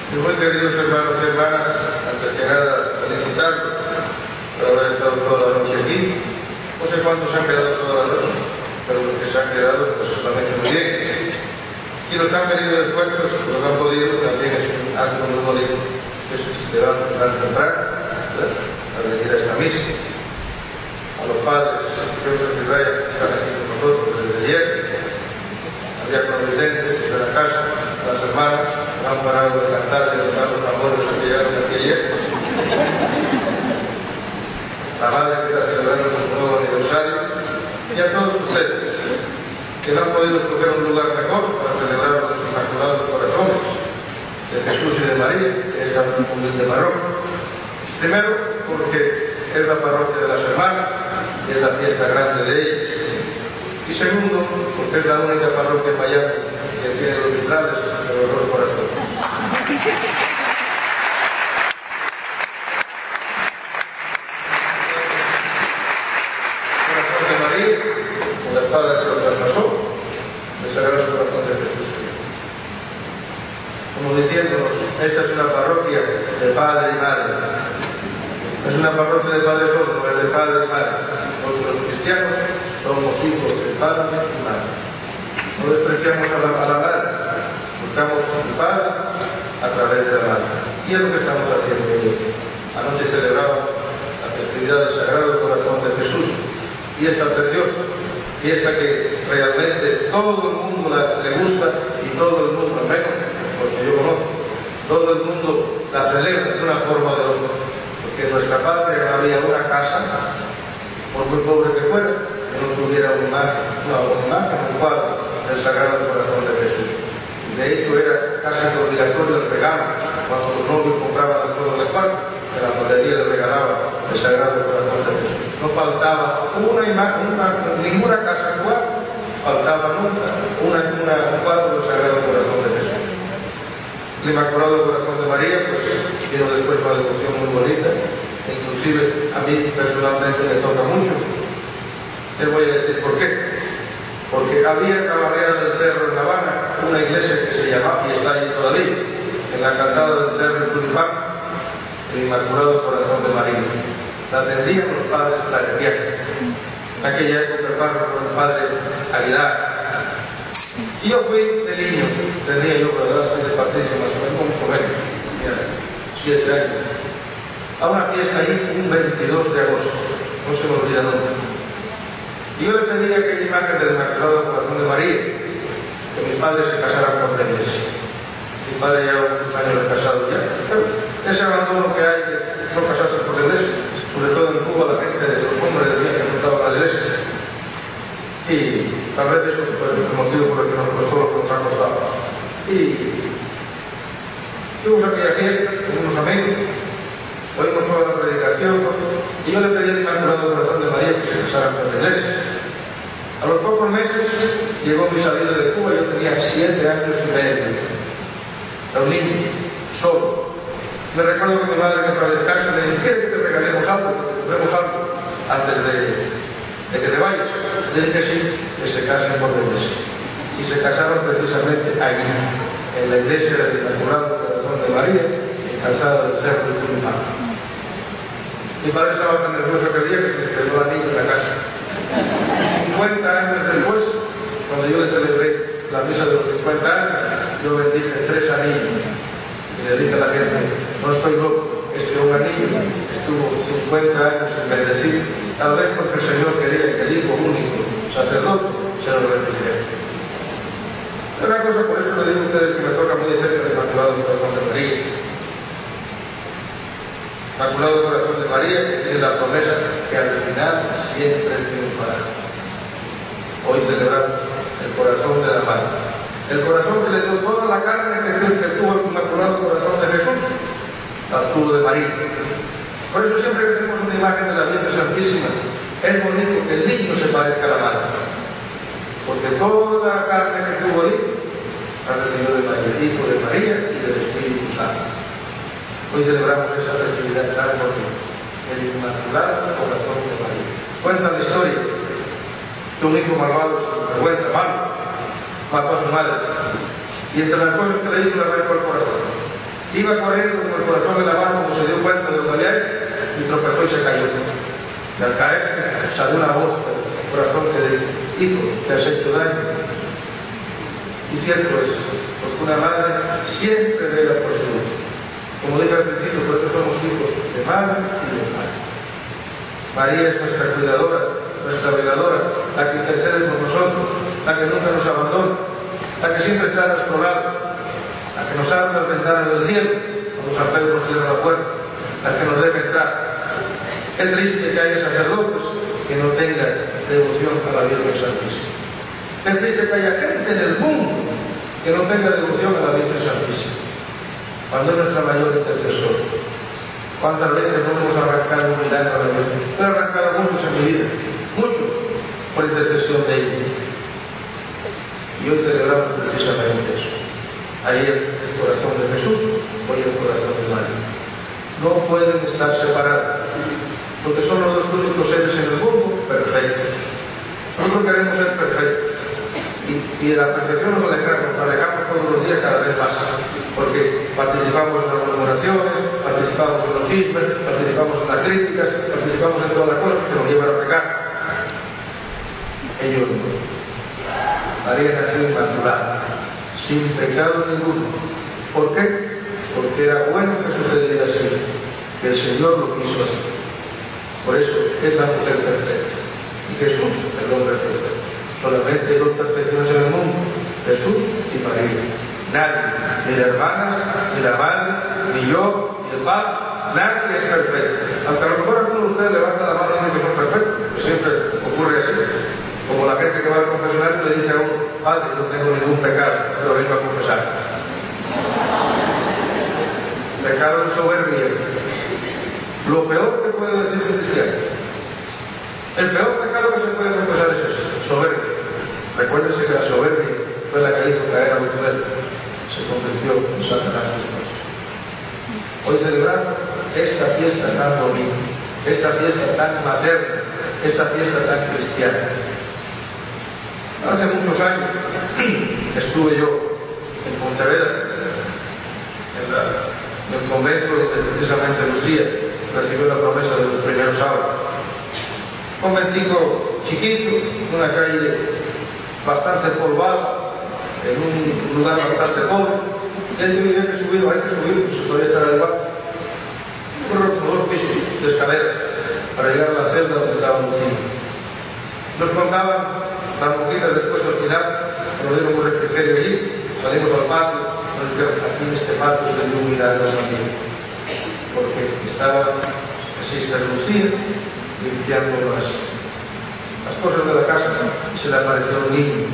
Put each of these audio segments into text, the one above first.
Mis muy queridos hermanos y hermanas, antes que nada, felicitarlos por haber estado toda la noche aquí. No sé cuántos se han quedado toda la noche, pero los que se han quedado, pues lo han hecho muy bien. Y los que han venido después, pues los han podido, también es un acto muy bonito, que se levantan tan temprano, ¿verdad?, a venir a esta misa. A los padres, Joseph y Raya, que están aquí con nosotros desde ayer, al diácono Vicente, desde la casa, a las hermanas, que han parado de cantar y de tocar los tambores que llegaron hacia ayer, la madre que está celebrando su nuevo aniversario, y a todos ustedes, que no han podido escoger un lugar mejor para celebrar los Inmaculados Corazones de Jesús y de María, que es tan humilde parroquia. Primero, porque es la parroquia de las hermanas y es la fiesta grande de ellas. Y segundo, porque es la única parroquia en Miami que tiene los vitrales de los dos corazones. Corazón de María, con la espada que lo traspasó, el Sagrado Corazón de Jesús. Como diciéndonos, esta es una parroquia de padre y madre. Es una parroquia de padre solo, no es de padre y madre. Nosotros los cristianos somos hijos de padre y madre. No despreciamos a la madre, buscamos al padre a través de la madre. Y es lo que estamos haciendo hoy. Anoche celebrábamos la festividad del Sagrado Corazón de Jesús, fiesta preciosa, fiesta que realmente todo el mundo le gusta y todo el mundo, al menos porque yo conozco, todo el mundo la celebra de una forma o de otra. Que en nuestra patria no había una casa, por muy pobre que fuera, que no tuviera una imagen, un cuadro del Sagrado Corazón de Jesús. De hecho, era casi obligatorio el regalo. Cuando los novios compraban el fuego de cuarto, que la modelería le regalaba el Sagrado Corazón de Jesús. No faltaba una imagen, ninguna casa cuadro, faltaba nunca un cuadro del Sagrado Corazón de Jesús. El Inmaculado Corazón de María, pues vino después una devoción muy bonita, e inclusive a mí personalmente me toca mucho. Les voy a decir por qué. Porque había en Cabarrea del Cerro, en La Habana, una iglesia que se llamaba, y está allí todavía, en la calzada del Cerro de Tulipán, el Inmaculado Corazón de María. La atendían los padres claretianos. En aquella época el párroco era el padre Aguilar. Y yo fui de niño, tenía yo, ¿verdad?, soy de Patricio, más o menos como él, tenía 7 años, a una fiesta ahí un 22 de agosto, no se me olvida nunca. Y yo le pedí aquella imagen del Inmaculado Corazón de María, que mis padres se casaran por la iglesia. Mi padre lleva muchos años de casado ya, pero ese abandono que hay de no casarse por la iglesia, sobre todo en Cuba, la gente, los hombres decían que no estaban a la iglesia. Y tal vez eso fue el motivo por el que nos costó lo que nos ha costado. Y fuimos a aquella fiesta con unos amigos, oímos toda la predicación, y yo le pedí al Inmaculado Corazón de María que se casara con la iglesia. A los pocos meses llegó mi salida de Cuba, yo tenía 7 años y medio. Era un niño, solo. Me recuerdo que mi madre me trajo de casa y me dijo: ¿quieres que te regalemos algo? Que te compremos algo antes de que te vayas. Le dije sí, que se casen por la iglesia. Y se casaron precisamente allí, en la iglesia del Inmaculado Corazón de María, en calzada del Cerro de Tulipán. Mi padre estaba tan nervioso aquel día que se le quedó el anillo en la casa. Y 50 años después, cuando yo le celebré la misa de los 50 años, yo bendije 3 anillos. Y le dije a la gente: no estoy loco, es que un anillo estuvo 50 años sin bendecir, tal vez porque el Señor quería que el Hijo único, sacerdote, se lo bendijera. Una cosa, por eso le digo a ustedes que me toca muy de cerca el Inmaculado Corazón de María. Inmaculado Corazón de María, que tiene la promesa que al final siempre triunfará. Hoy celebramos el corazón de la Madre, el corazón que le dio toda la carne que tuvo el Inmaculado Corazón de Jesús, la tuvo de María. Por eso siempre que tenemos una imagen de la Virgen Santísima, es bonito que el niño se parezca a la madre, porque toda la carne que tuvo el hijo la recibió de María, hijo de María y del Espíritu Santo. Hoy celebramos esa festividad tan bonita, el Inmaculado Corazón de María. Cuenta la historia que un hijo malvado, sin vergüenza, malo, mató a su madre, y entre las cosas que le hizo le arrancó el corazón. Iba corriendo con el corazón en la mano, como se dio cuenta de lo que había hecho, y tropezó y se cayó. Y al caerse salió una voz del corazón que dijo: hijo, te has hecho daño. Y cierto es, porque una madre siempre vela por su hijo. Como dije al principio, por eso somos hijos de madre y de padre. María es nuestra cuidadora, nuestra veladora, la que intercede por nosotros, la que nunca nos abandona, la que siempre está a nuestro lado, la que nos abre las ventanas del cielo cuando San Pedro nos cierra la puerta, la que nos deja entrar. Qué triste que haya sacerdotes que no tengan devoción a la Virgen Santísima. Qué triste que haya gente en el mundo que no tenga devoción a la Virgen Santísima, cuando es nuestra mayor intercesora. ¿Cuántas veces no hemos arrancado un milagro a la Virgen? He arrancado muchos en mi vida, muchos, por intercesión de ella. Y hoy celebramos precisamente eso. Ayer el corazón de Jesús, hoy el corazón de María. No pueden estar separados, porque son los dos únicos seres en el mundo perfectos. Nosotros queremos ser perfectos, y de la perfección nos alejamos todos los días cada vez más, porque participamos en las murmuraciones, participamos en los chismes, participamos en las críticas, participamos en todas las cosas que nos llevan a pecar. Ellos no. María nació inmaculada, sin pecado ninguno. ¿Por qué? Porque era bueno que sucediera así, que el Señor lo quiso así. Por eso es la mujer perfecta y Jesús el hombre perfecto. Solamente hay dos perfecciones en el mundo: Jesús y María. Nadie, ni las hermanas, ni la madre, ni yo, ni el Papa, nadie es perfecto. Aunque a lo mejor alguno de ustedes levanta la mano y dice que son perfectos, que siempre ocurre así. Como la gente que va al confesionario y le dice a uno: padre, no tengo ningún pecado, pero vengo a confesar. Pecado de soberbia. Lo peor que puede decir un cristiano. El peor pecado que se puede confesar es eso: soberbia. Recuérdense que la soberbia fue la que hizo caer a Lucifer. Se convirtió en Satanás después. Hoy celebramos esta fiesta tan bonita, esta fiesta tan materna, esta fiesta tan cristiana. Hace muchos años estuve yo en Pontevedra, en el convento donde precisamente Lucía recibió la promesa de los primeros sábados. Un conventico chiquito, en una calle bastante polvada, en un lugar bastante pobre. Y hay que subir, se podía estar al bar. Como 2 pisos de escaleras para llegar a la celda donde estaba Lucía. Nos contaban las monjitas después, al final, nos dieron un refrigerio allí, salimos al patio, nos dijeron: aquí en este patio se dio un milagro también, porque estaba Sister Lucía limpiando las cosas de la casa y se le apareció un niño.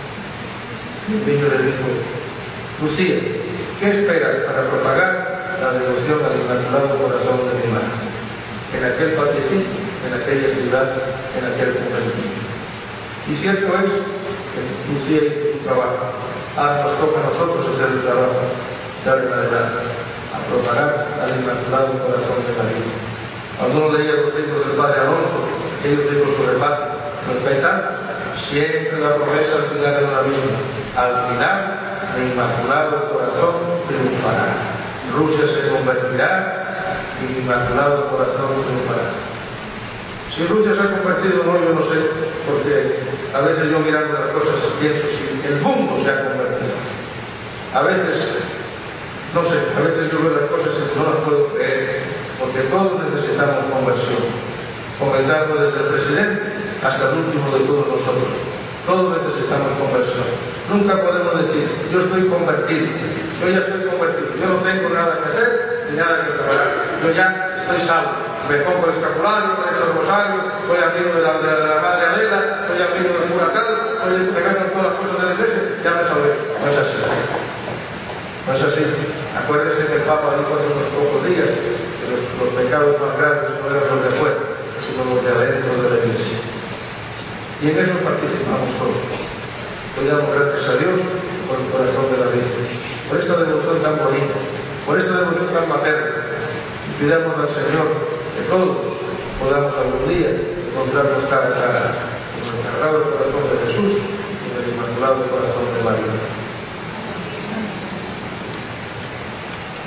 Y el niño le dijo: Lucía, ¿qué esperas para propagar la devoción al Inmaculado Corazón de mi madre? En aquel patiecito, en aquella ciudad, en aquel convento. Y cierto es que Lucía hizo su trabajo. Ahora nos toca a nosotros hacer el trabajo, darle adelante, a propagar al Inmaculado Corazón de María. Cuando uno leía los libros del Padre Alonso, aquellos libros sobre Fátima, los gaitanos, siempre la promesa al final era la misma: al final el Inmaculado Corazón triunfará. Rusia se convertirá y el Inmaculado Corazón triunfará. Si Rusia se ha convertido o no, yo no sé, porque a veces yo mirando las cosas pienso si el mundo se ha convertido. A veces, no sé, a veces yo veo las cosas y no las puedo creer, porque todos necesitamos conversión, comenzando desde el presidente hasta el último de todos nosotros. Todos necesitamos conversión. Nunca podemos decir: yo estoy convertido, yo ya estoy convertido, yo no tengo nada que hacer ni nada que preparar, yo ya estoy salvo. Me pongo el escapulario, me echo el rosario, soy amigo de la Madre Adela, soy amigo del cura tal, me meto todas las cosas de la iglesia, ya me salvé. No es así. No es así. Acuérdense que el Papa dijo hace unos pocos días que los pecados más graves no eran los de afuera, sino los de adentro de la iglesia. Y en eso participamos todos. Hoy damos gracias a Dios por el corazón de la Virgen, por esta devoción tan bonita, por esta devoción tan materna. Y pidamos al Señor que todos podamos algún día encontrarnos cara a cara con el Sagrado Corazón de Jesús y con el Inmaculado Corazón de María.